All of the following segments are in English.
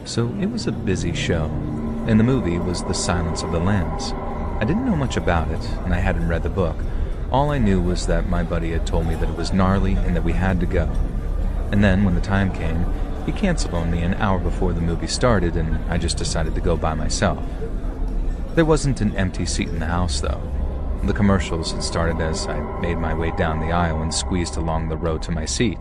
So it was a busy show, and the movie was The Silence of the Lambs. I didn't know much about it, and I hadn't read the book. All I knew was that my buddy had told me that it was gnarly and that we had to go. And then, when the time came, he canceled on me an hour before the movie started, and I just decided to go by myself. There wasn't an empty seat in the house, though. The commercials had started as I made my way down the aisle and squeezed along the row to my seat.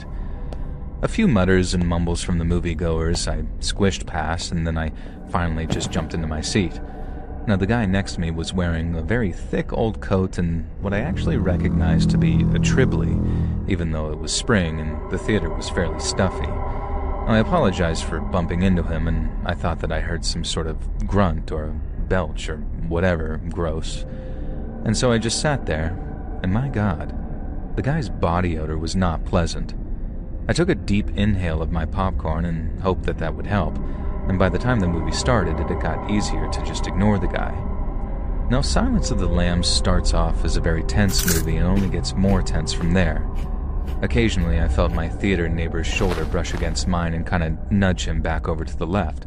A few mutters and mumbles from the moviegoers I squished past, and then I finally just jumped into my seat. Now, the guy next to me was wearing a very thick old coat and what I actually recognized to be a Tribbley, even though it was spring and the theater was fairly stuffy. I apologized for bumping into him, and I thought that I heard some sort of grunt or belch or whatever gross. And so I just sat there, and my God, the guy's body odor was not pleasant. I took a deep inhale of my popcorn and hoped that that would help, and by the time the movie started, it had got easier to just ignore the guy. Now, Silence of the Lambs starts off as a very tense movie and only gets more tense from there. Occasionally, I felt my theater neighbor's shoulder brush against mine and kind of nudge him back over to the left.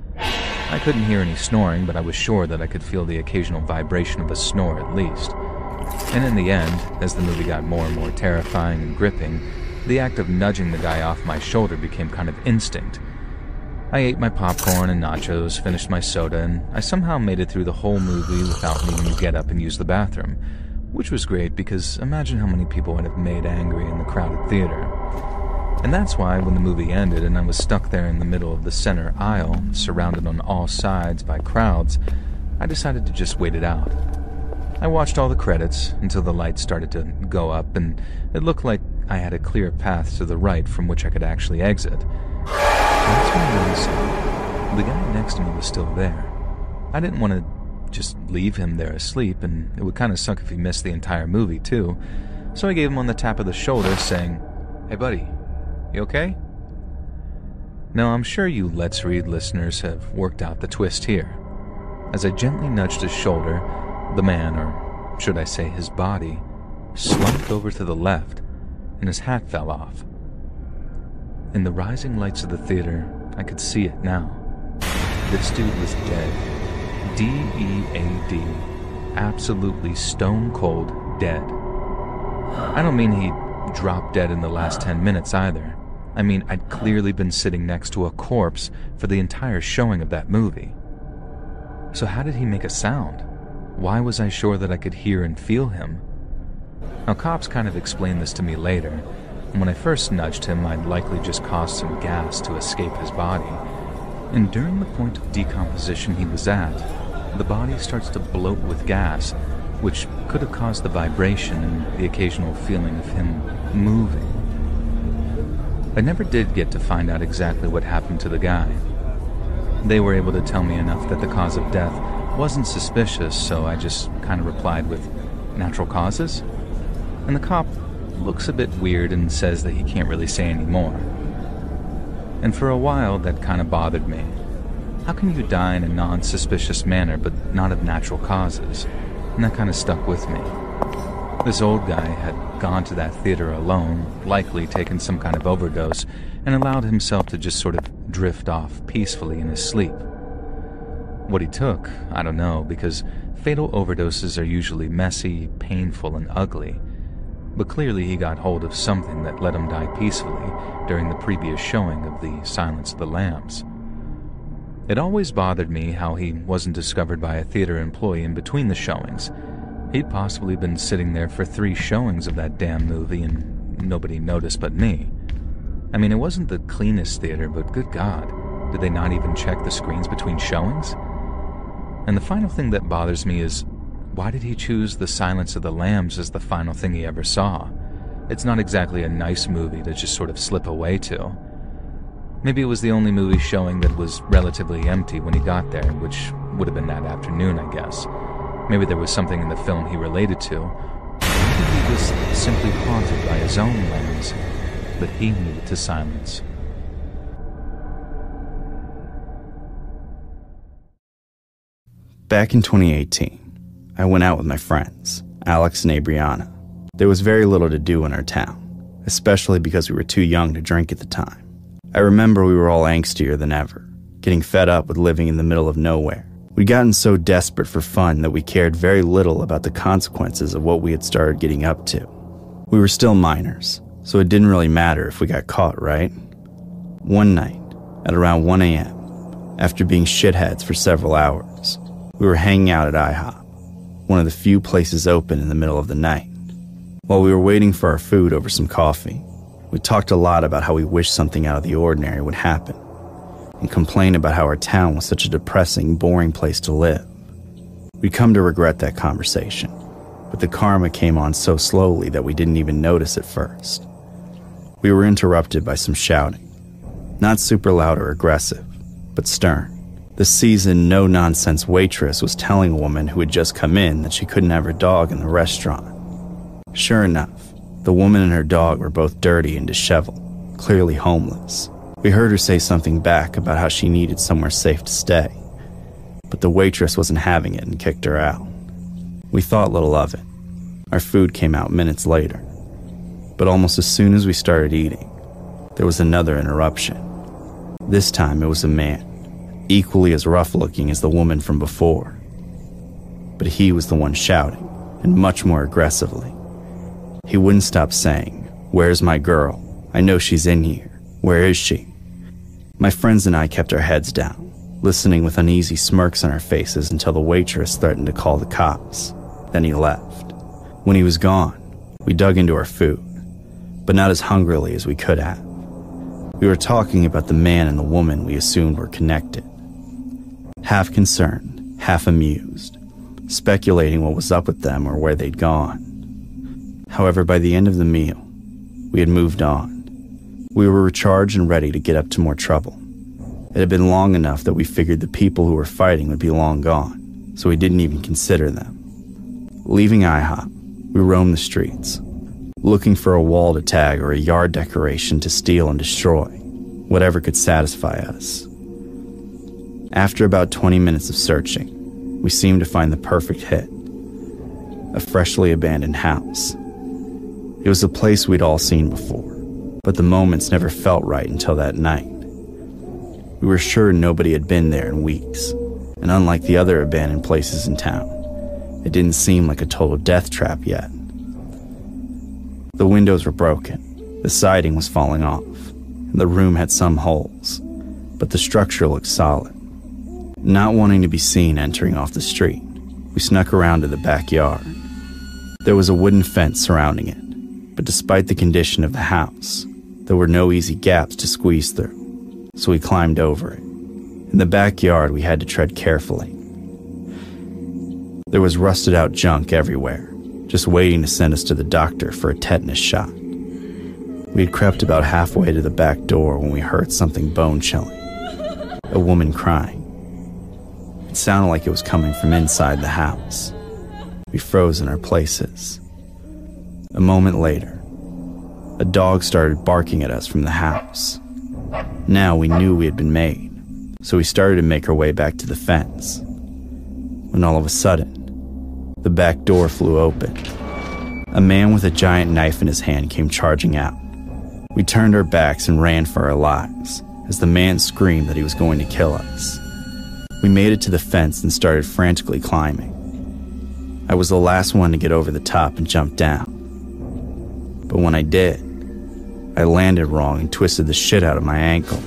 I couldn't hear any snoring, but I was sure that I could feel the occasional vibration of a snore at least. And in the end, as the movie got more and more terrifying and gripping, the act of nudging the guy off my shoulder became kind of instinct. I ate my popcorn and nachos, finished my soda, and I somehow made it through the whole movie without needing to get up and use the bathroom, which was great because imagine how many people I'd have made angry in the crowded theater. And that's why when the movie ended and I was stuck there in the middle of the center aisle, surrounded on all sides by crowds, I decided to just wait it out. I watched all the credits until the lights started to go up and it looked like I had a clear path to the right from which I could actually exit. That's when I realized the guy next to me was still there. I didn't want to just leave him there asleep, and it would kind of suck if he missed the entire movie too, so I gave him on the tap of the shoulder saying, "Hey buddy, you okay?" Now, I'm sure you Let's Read listeners have worked out the twist here. As I gently nudged his shoulder, the man, or should I say his body, slumped over to the left, and his hat fell off. In the rising lights of the theater, I could see it now. This dude was dead. D-E-A-D. Absolutely stone cold dead. I don't mean he dropped dead in the last 10 minutes either. I mean, I'd clearly been sitting next to a corpse for the entire showing of that movie. So how did he make a sound? Why was I sure that I could hear and feel him? Now, cops kind of explained this to me later, and when I first nudged him, I'd likely just caused some gas to escape his body. And during the point of decomposition he was at, the body starts to bloat with gas, which could have caused the vibration and the occasional feeling of him moving. I never did get to find out exactly what happened to the guy. They were able to tell me enough that the cause of death wasn't suspicious, so I just kind of replied with, "Natural causes?" And the cop looks a bit weird and says that he can't really say any more. And for a while, that kind of bothered me. How can you die in a non-suspicious manner but not of natural causes? And that kind of stuck with me. This old guy had gone to that theater alone, likely taken some kind of overdose, and allowed himself to just sort of drift off peacefully in his sleep. What he took, I don't know, because fatal overdoses are usually messy, painful, and ugly. But clearly he got hold of something that let him die peacefully during the previous showing of The Silence of the Lambs. It always bothered me how he wasn't discovered by a theater employee in between the showings. He'd possibly been sitting there for 3 showings of that damn movie and nobody noticed but me. I mean, it wasn't the cleanest theater, but good God, did they not even check the screens between showings? And the final thing that bothers me is, why did he choose The Silence of the Lambs as the final thing he ever saw? It's not exactly a nice movie to just sort of slip away to. Maybe it was the only movie showing that was relatively empty when he got there, which would have been that afternoon, I guess. Maybe there was something in the film he related to. Maybe he was simply haunted by his own lambs that he needed to silence. Back in 2018, I went out with my friends, Alex and Abriana. There was very little to do in our town, especially because we were too young to drink at the time. I remember we were all angstier than ever. getting fed up with living in the middle of nowhere. We'd gotten so desperate for fun that we cared very little about the consequences of what we had started getting up to. We were still minors, so it didn't really matter if we got caught, right? One night, at around 1 a.m., after being shitheads for several hours, we were hanging out at IHOP, one of the few places open in the middle of the night. While we were waiting for our food over some coffee, we talked a lot about how we wished something out of the ordinary would happen, and complained about how our town was such a depressing, boring place to live. We'd come to regret that conversation, but the karma came on so slowly that we didn't even notice at first. We were interrupted by some shouting. Not super loud or aggressive, but stern. The seasoned, no-nonsense waitress was telling a woman who had just come in that she couldn't have her dog in the restaurant. Sure enough, the woman and her dog were both dirty and disheveled, clearly homeless. We heard her say something back about how she needed somewhere safe to stay, but the waitress wasn't having it and kicked her out. We thought little of it. Our food came out minutes later, but almost as soon as we started eating, there was another interruption. This time it was a man, equally as rough-looking as the woman from before. But he was the one shouting, and much more aggressively. He wouldn't stop saying, "Where's my girl? I know she's in here. Where is she?" My friends and I kept our heads down, listening with uneasy smirks on our faces until the waitress threatened to call the cops. Then he left. When he was gone, we dug into our food, but not as hungrily as we could have. We were talking about the man and the woman we assumed were connected. Half concerned, half amused, speculating what was up with them or where they'd gone. However, by the end of the meal, we had moved on. We were recharged and ready to get up to more trouble. It had been long enough that we figured the people who were fighting would be long gone, so we didn't even consider them. Leaving IHOP, we roamed the streets, looking for a wall to tag or a yard decoration to steal and destroy, whatever could satisfy us. After about 20 minutes of searching, we seemed to find the perfect hit. A freshly abandoned house. It was a place we'd all seen before, but the moments never felt right until that night. We were sure nobody had been there in weeks, and unlike the other abandoned places in town, it didn't seem like a total death trap yet. The windows were broken, the siding was falling off, and the room had some holes, but the structure looked solid. Not wanting to be seen entering off the street, we snuck around to the backyard. There was a wooden fence surrounding it, but despite the condition of the house, there were no easy gaps to squeeze through, so we climbed over it. In the backyard, we had to tread carefully. There was rusted-out junk everywhere, just waiting to send us to the doctor for a tetanus shot. We had crept about halfway to the back door when we heard something bone-chilling. A woman crying. It sounded like it was coming from inside the house. We froze in our places. A moment later, a dog started barking at us from the house. Now we knew we had been made, so we started to make our way back to the fence. When all of a sudden, the back door flew open. A man with a giant knife in his hand came charging out. We turned our backs and ran for our lives, as the man screamed that he was going to kill us. We made it to the fence and started frantically climbing. I was the last one to get over the top and jump down. But when I did, I landed wrong and twisted the shit out of my ankle.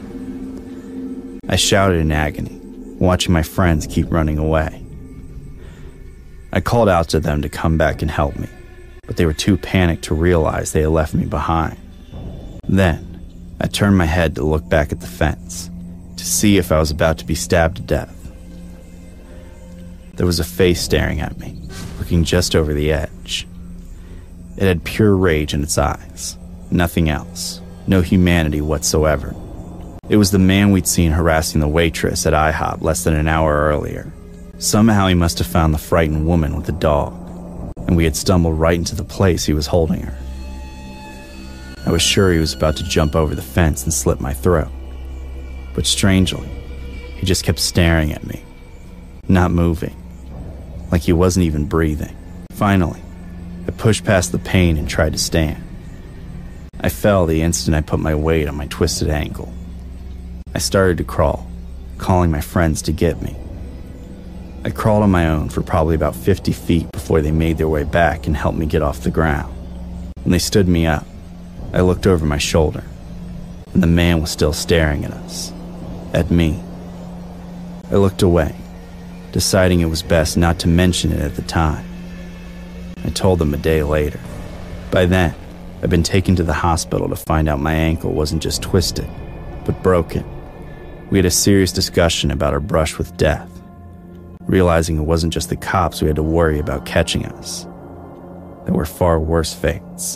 I shouted in agony, watching my friends keep running away. I called out to them to come back and help me, but they were too panicked to realize they had left me behind. Then, I turned my head to look back at the fence, to see if I was about to be stabbed to death. There was a face staring at me, looking just over the edge. It had pure rage in its eyes, nothing else, no humanity whatsoever. It was the man we'd seen harassing the waitress at IHOP less than an hour earlier. Somehow he must have found the frightened woman with the dog, and we had stumbled right into the place he was holding her. I was sure he was about to jump over the fence and slit my throat, but strangely, he just kept staring at me, not moving, like he wasn't even breathing. Finally, I pushed past the pain and tried to stand. I fell the instant I put my weight on my twisted ankle. I started to crawl, calling my friends to get me. I crawled on my own for probably about 50 feet before they made their way back and helped me get off the ground. When they stood me up, I looked over my shoulder, and the man was still staring at us, at me. I looked away, deciding it was best not to mention it at the time. I told them a day later. By then, I'd been taken to the hospital to find out my ankle wasn't just twisted, but broken. We had a serious discussion about our brush with death, realizing it wasn't just the cops we had to worry about catching us. There were far worse fates.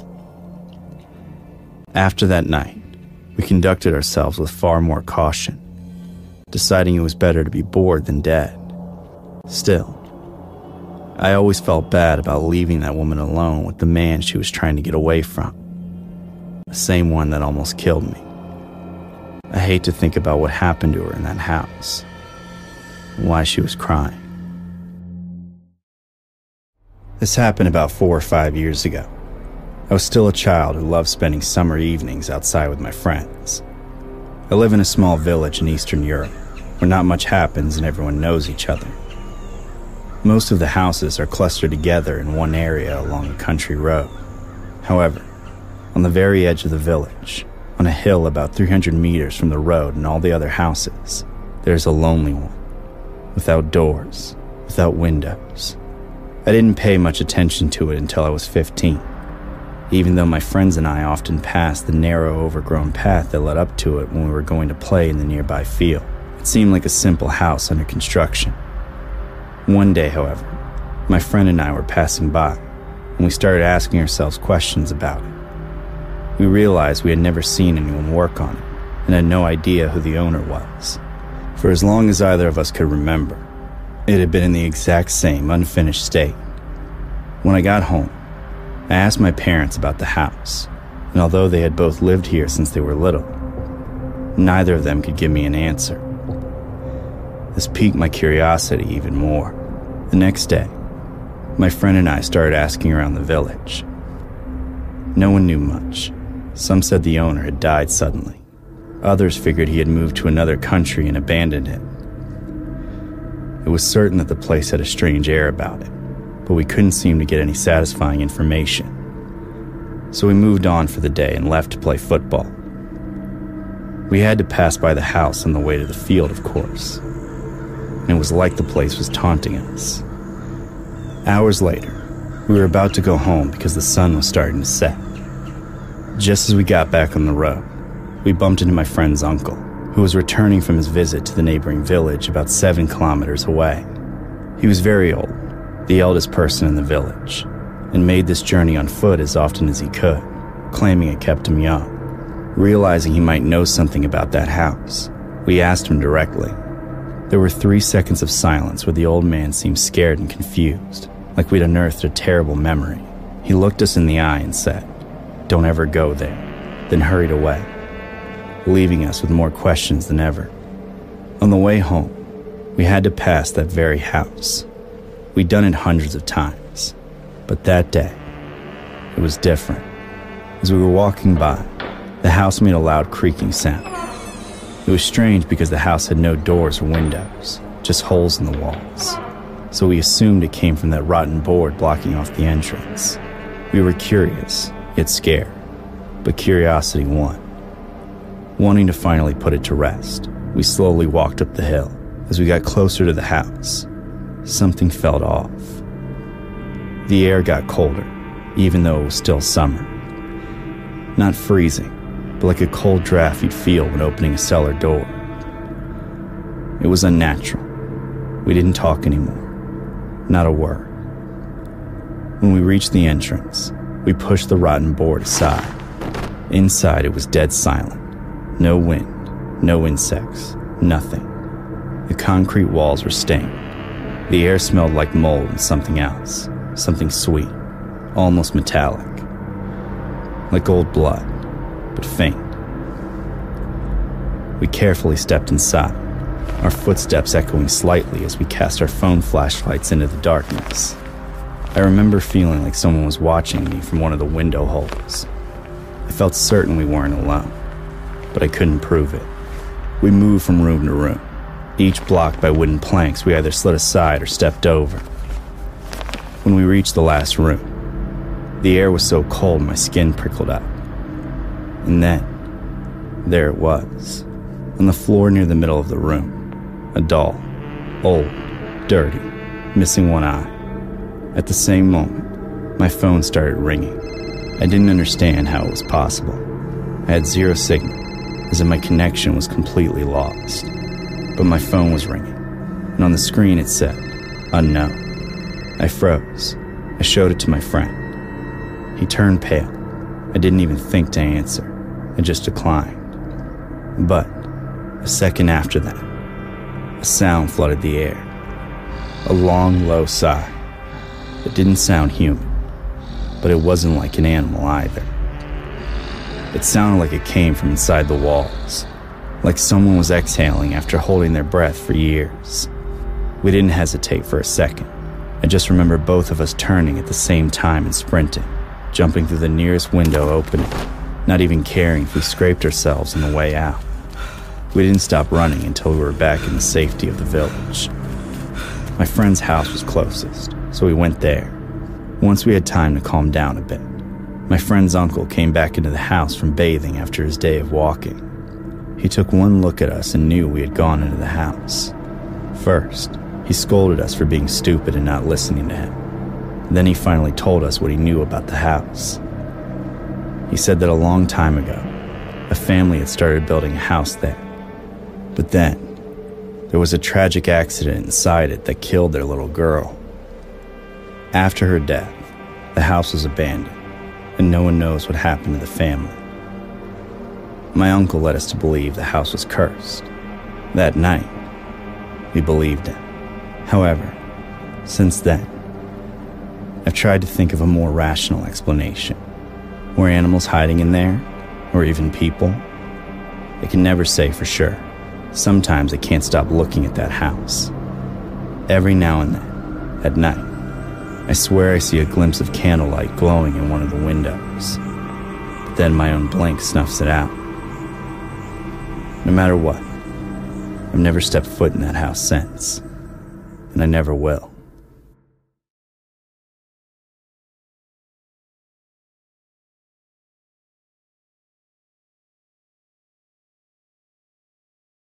After that night, we conducted ourselves with far more caution, deciding it was better to be bored than dead. Still, I always felt bad about leaving that woman alone with the man she was trying to get away from, the same one that almost killed me. I hate to think about what happened to her in that house, and why she was crying. This happened about 4 or 5 years ago. I was still a child who loved spending summer evenings outside with my friends. I live in a small village in Eastern Europe, where not much happens and everyone knows each other. Most of the houses are clustered together in one area along a country road. However, on the very edge of the village, on a hill about 300 meters from the road and all the other houses, there's a lonely one, without doors, without windows. I didn't pay much attention to it until I was 15. Even though my friends and I often passed the narrow, overgrown path that led up to it when we were going to play in the nearby field, it seemed like a simple house under construction. One day, however, my friend and I were passing by, and we started asking ourselves questions about it. We realized we had never seen anyone work on it, and had no idea who the owner was. For as long as either of us could remember, it had been in the exact same unfinished state. When I got home, I asked my parents about the house, and although they had both lived here since they were little, neither of them could give me an answer. This piqued my curiosity even more. The next day, my friend and I started asking around the village. No one knew much. Some said the owner had died suddenly. Others figured he had moved to another country and abandoned it. It was certain that the place had a strange air about it, but we couldn't seem to get any satisfying information. So we moved on for the day and left to play football. We had to pass by the house on the way to the field, of course, and it was like the place was taunting us. Hours later, we were about to go home because the sun was starting to set. Just as we got back on the road, we bumped into my friend's uncle, who was returning from his visit to the neighboring village about 7 kilometers away. He was very old, the eldest person in the village, and made this journey on foot as often as he could, claiming it kept him young. Realizing he might know something about that house, we asked him directly. There were 3 seconds of silence where the old man seemed scared and confused, like we'd unearthed a terrible memory. He looked us in the eye and said, "Don't ever go there," then hurried away, leaving us with more questions than ever. On the way home, we had to pass that very house. We'd done it hundreds of times, but that day, it was different. As we were walking by, the house made a loud creaking sound. It was strange because the house had no doors or windows, just holes in the walls. So we assumed it came from that rotten board blocking off the entrance. We were curious, yet scared, but curiosity won. Wanting to finally put it to rest, we slowly walked up the hill. As we got closer to the house, something felt off. The air got colder, even though it was still summer. Not freezing, but like a cold draft you'd feel when opening a cellar door. It was unnatural. We didn't talk anymore. Not a word. When we reached the entrance, we pushed the rotten board aside. Inside, it was dead silent. No wind, no insects, nothing. The concrete walls were stained. The air smelled like mold and something else, something sweet, almost metallic. Like old blood, but faint. We carefully stepped inside, our footsteps echoing slightly as we cast our phone flashlights into the darkness. I remember feeling like someone was watching me from one of the window holes. I felt certain we weren't alone, but I couldn't prove it. We moved from room to room, each blocked by wooden planks we either slid aside or stepped over. When we reached the last room, the air was so cold my skin prickled up. And then, there it was, on the floor near the middle of the room, a doll, old, dirty, missing one eye. At the same moment, my phone started ringing. I didn't understand how it was possible. I had zero signal, as if my connection was completely lost. But my phone was ringing, and on the screen it said, unknown. I froze. I showed it to my friend. He turned pale. I didn't even think to answer. I just declined. But a second after that, a sound flooded the air. A long, low sigh. It didn't sound human, but it wasn't like an animal either. It sounded like it came from inside the walls, like someone was exhaling after holding their breath for years. We didn't hesitate for a second. I just remember both of us turning at the same time and sprinting, jumping through the nearest window opening, not even caring if we scraped ourselves on the way out. We didn't stop running until we were back in the safety of the village. My friend's house was closest, so we went there. Once we had time to calm down a bit, my friend's uncle came back into the house from bathing after his day of walking. He took one look at us and knew we had gone into the house. First, he scolded us for being stupid and not listening to him. Then he finally told us what he knew about the house. He said that a long time ago, a family had started building a house there. But then, there was a tragic accident inside it that killed their little girl. After her death, the house was abandoned, and no one knows what happened to the family. My uncle led us to believe the house was cursed. That night, we believed him. However, since then, I've tried to think of a more rational explanation. Were animals hiding in there, or even people? I can never say for sure. Sometimes I can't stop looking at that house. Every now and then, at night, I swear I see a glimpse of candlelight glowing in one of the windows. But then my own blink snuffs it out. No matter what, I've never stepped foot in that house since, and I never will.